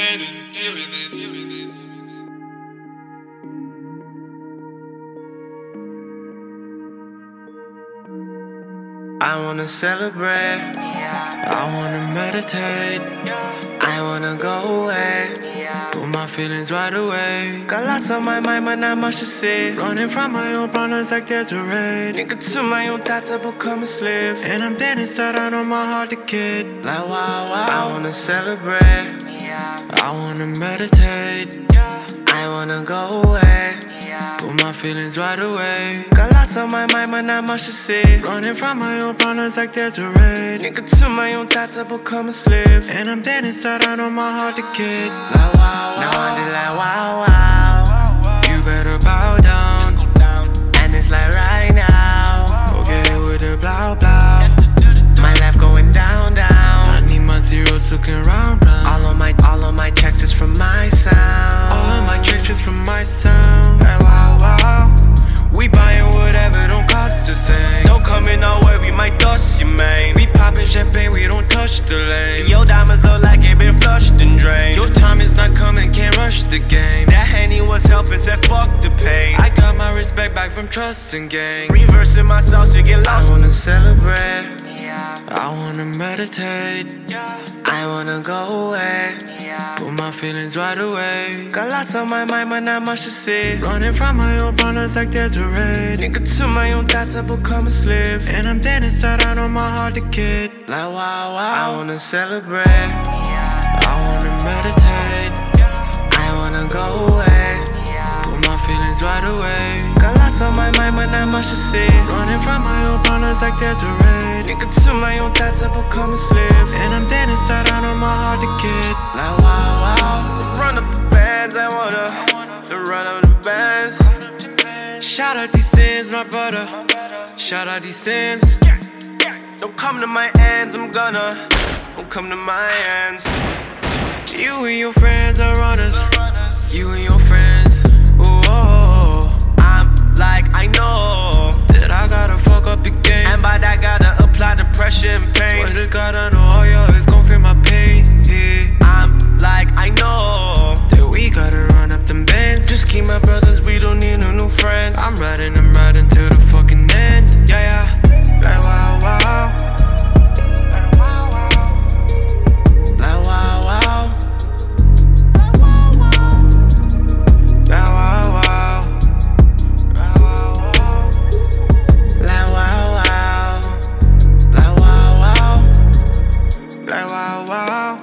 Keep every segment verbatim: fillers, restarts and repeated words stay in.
head and killing it, killing it. I wanna celebrate, I wanna meditate, I wanna go away, put my feelings right away. Got lots on my mind, but not much to say. Running from my own problems like there's a raid. Nigga, to my own thoughts, I become a slave. And I'm dead inside, I know my heart the kid. Like wow, wow. I wanna celebrate, I wanna meditate, I wanna go away, put my feelings right away. Got lots on my mind, but not much to say. Running from my own problems like there's a raid. Nigga, to my own thoughts, I become a slave. And I'm dead inside, I know my heart the kid. Like wow, wow. Now I do like wow, wow. You better bow down, and it's like right now. Okay, with the blah, blah. My life going down, down. I need my zeros looking round, round. All of my, all of my checks just from my sound. All of my checks just from my sound. Like wow, wow. We buying whatever, don't cost a thing. Don't come in our way, we might dust you, man. We popping champagne, we don't touch the lane. Your diamonds look like it been flushed and drained. Your time is not coming, can't rush the game. That Henny was helping, said fuck the pain. I got my respect back from trust and gang. Reversing myself to get lost. I wanna celebrate, I wanna meditate, I wanna go away, put my feelings right away. Got lots on my mind, but not much to say. Running from my own problems like there's a raid. Nigga, to my own thoughts, I become a slave. And I'm dead inside, I know my heart the kid. Like wow, wow. I wanna celebrate, I wanna meditate, I wanna go away, put my feelings right away. Got lots on my mind, but not much to say. Running from my own problems like there's a raid. Nigga, to my own thoughts, I become a slave. And I'm dead inside, I know my heart the kid. Like wow, wow. Run up the bands, I wanna, the run up the bands. Shout out these Sims, my brother. Shout out these Sims. Don't come to my ends, I'm gonna. Don't come to my ends. You and your friends are runners. You and your friends. Ooh, oh. I'm like, I know that I gotta fuck up the game. And by that, gotta apply the pressure and pain. Swear to God, I know all y'all is gon' feel my pain. Yeah. I'm like, I know that we gotta run up them bands. Just keep my brothers, we don't need no new friends. I'm riding, I'm riding till the fucking end. Yeah, yeah. Like wow, wow. Like wow, wow. Like wow, wow. Like wow, wow. Like wow, wow. Like wow, wow. Like wow, wow. Like wow, wow. Like wow, wow.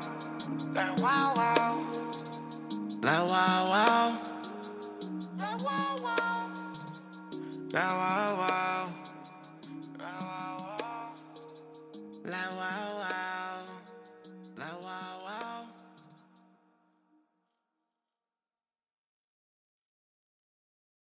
Like wow, wow. Like wow, wow. Like wow, wow. Like wow, wow. Like wow, wow.